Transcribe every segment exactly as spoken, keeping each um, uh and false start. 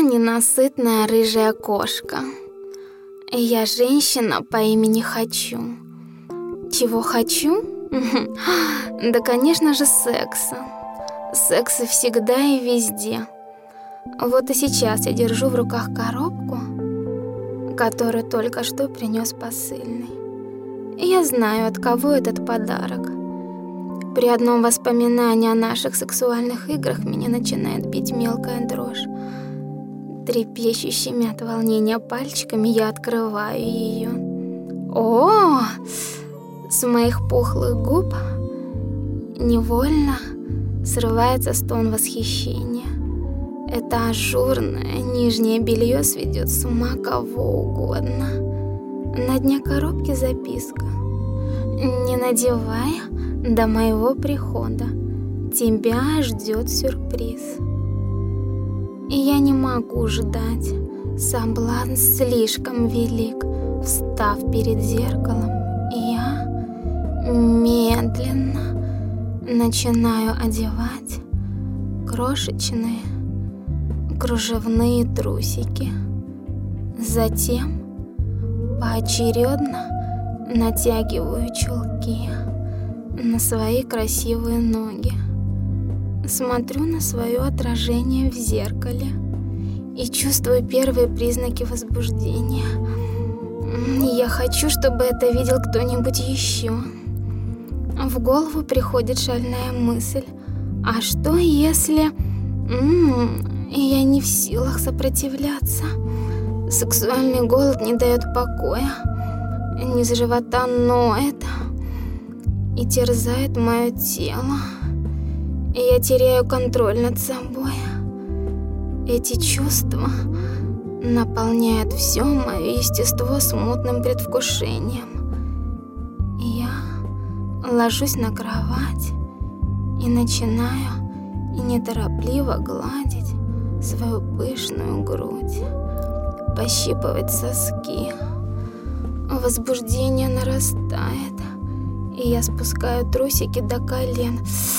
ненасытная рыжая кошка. Я женщина по имени Хочу. Чего хочу? Да, конечно же, секса. Секса всегда и везде. Вот и сейчас я держу в руках коробку, которую только что принес посыльный. И я знаю, от кого этот подарок. При одном воспоминании о наших сексуальных играх меня начинает бить мелкая дрожь. Трепещущими от волнения пальчиками я открываю ее. О! С моих пухлых губ невольно срывается стон восхищения. Это ажурное нижнее белье сведет с ума кого угодно. На дне коробки записка: «Не надевай до моего прихода. Тебя ждет сюрприз». И я не могу ждать. Соблазн слишком велик. Встав перед зеркалом, я медленно начинаю одевать крошечные кружевные трусики. Затем поочередно натягиваю чулки на свои красивые ноги. Смотрю на свое отражение в зеркале и чувствую первые признаки возбуждения. Я хочу, чтобы это видел кто-нибудь еще. В голову приходит шальная мысль: а что если... М-м, я не в силах сопротивляться. Сексуальный голод не дает покоя. Низ живота ноет и терзает мое тело. И я теряю контроль над собой. Эти чувства наполняют все мое естество смутным предвкушением. Я ложусь на кровать и начинаю неторопливо гладить свою пышную грудь, пощипывать соски. Возбуждение нарастает, и я спускаю трусики до колен.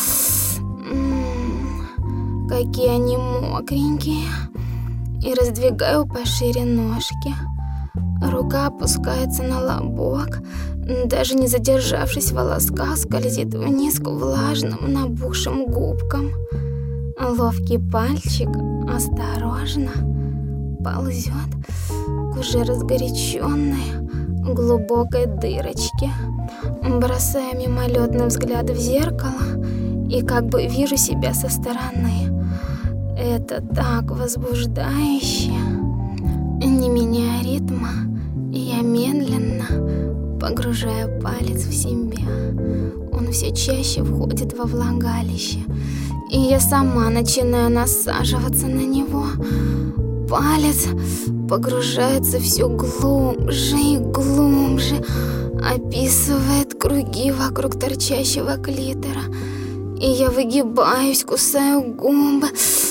М-м, какие они мокренькие. И раздвигаю пошире ножки. Рука опускается на лобок, даже не задержавшись в волосках, скользит вниз к влажным набухшим губкам. Ловкий пальчик осторожно ползет к уже разгоряченной глубокой дырочке. Бросаю мимолетный взгляд в зеркало и как бы вижу себя со стороны. Это так возбуждающе. Не меняя ритма, я медленно погружаю палец в себя. Он все чаще входит во влагалище, и я сама начинаю насаживаться на него. Палец погружается все глубже и глубже, описывает круги вокруг торчащего клитора. И я выгибаюсь, кусаю губы.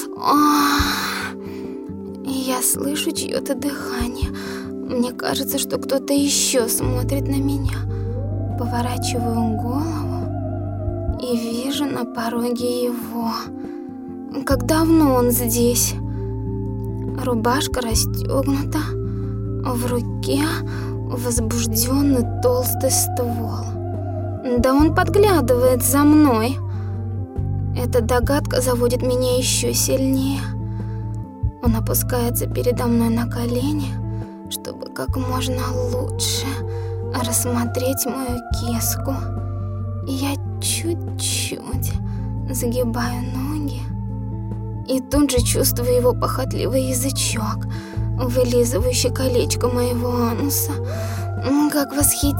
Ах! И я слышу чьё-то дыхание. Мне кажется, что кто-то еще смотрит на меня. Поворачиваю голову и вижу на пороге его. Как давно он здесь? Рубашка расстегнута, в руке возбужденный толстый ствол. Да он подглядывает за мной. Эта догадка заводит меня еще сильнее. Он опускается передо мной на колени, чтобы как можно лучше рассмотреть мою киску. И я чуть-чуть загибаю ноги и тут же чувствую его похотливый язычок, вылизывающий колечко моего ануса. Как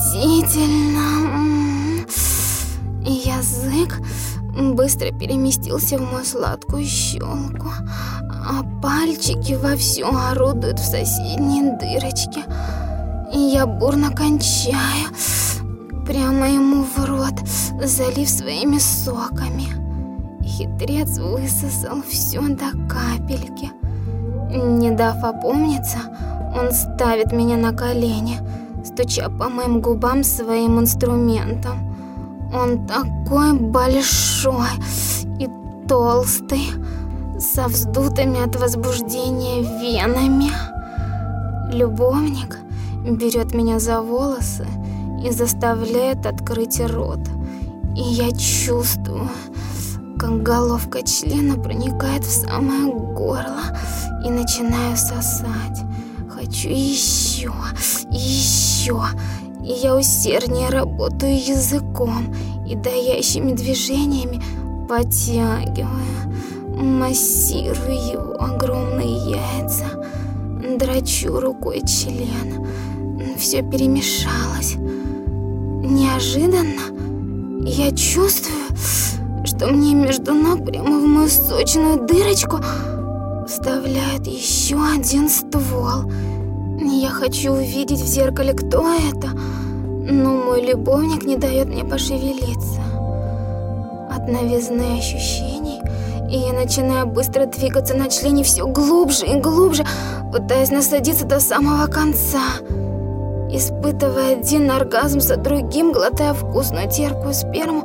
восхитительно! И язык быстро переместился в мою сладкую щелку, а пальчики вовсю орудуют в соседней дырочке. И я бурно кончаю прямо ему в рот, залив своими соками. Хитрец высосал все до капельки. Не дав опомниться, он ставит меня на колени, стуча по моим губам своим инструментом. Он такой большой и толстый, со вздутыми от возбуждения венами. Любовник берет меня за волосы и заставляет открыть рот. И я чувствую, как головка члена проникает в самое горло и начинаю сосать. Хочу еще, еще. И я усерднее работаю языком и даящими движениями подтягиваю, массирую его огромные яйца, дрочу рукой член. Все перемешалось. Неожиданно я чувствую, что мне между ног прямо в мою сочную дырочку вставляют еще один ствол. Я хочу увидеть в зеркале, кто это, но мой любовник не дает мне пошевелиться. От новизны ощущений и я начинаю быстро двигаться на члене все глубже и глубже, пытаясь насадиться до самого конца, испытывая один оргазм за другим, глотая вкусную терпкую сперму.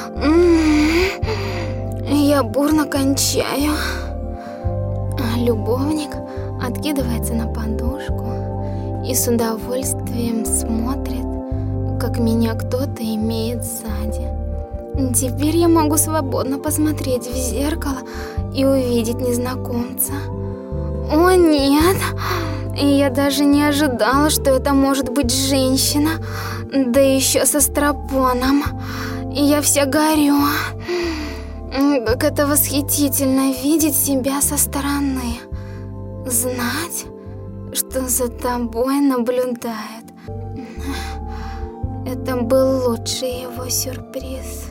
М-м-м. Я бурно кончаю. А любовник откидывается на подушку и с удовольствием смотрит, как меня кто-то имеет сзади. Теперь я могу свободно посмотреть в зеркало и увидеть незнакомца. О нет! Я даже не ожидала, что это может быть женщина, да еще со стропоном. Я вся горю. Как это восхитительно видеть себя со стороны. Знать, что за тобой наблюдает. Это был лучший его сюрприз.